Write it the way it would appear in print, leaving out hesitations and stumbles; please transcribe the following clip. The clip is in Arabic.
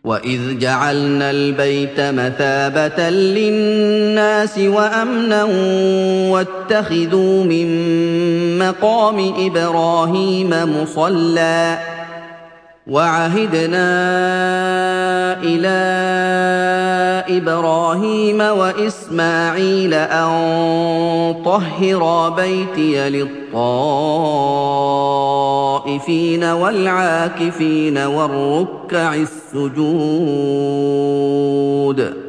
وَإِذْ جَعَلْنَا الْبَيْتَ مَثَابَةً لِّلنَّاسِ وَأَمْنًا وَاتَّخِذُوا مِن مَّقَامِ إِبْرَاهِيمَ مُصَلًّى وَعَهِدْنَا إِلَىٰ إِبْرَاهِيمَ وَإِسْمَاعِيلَ أَن طَهِّرَا بَيْتِيَ لِلطَّائِفِينَ وَالْعَاكِفِينَ وَالرُّكَّعِ السُّجُودِ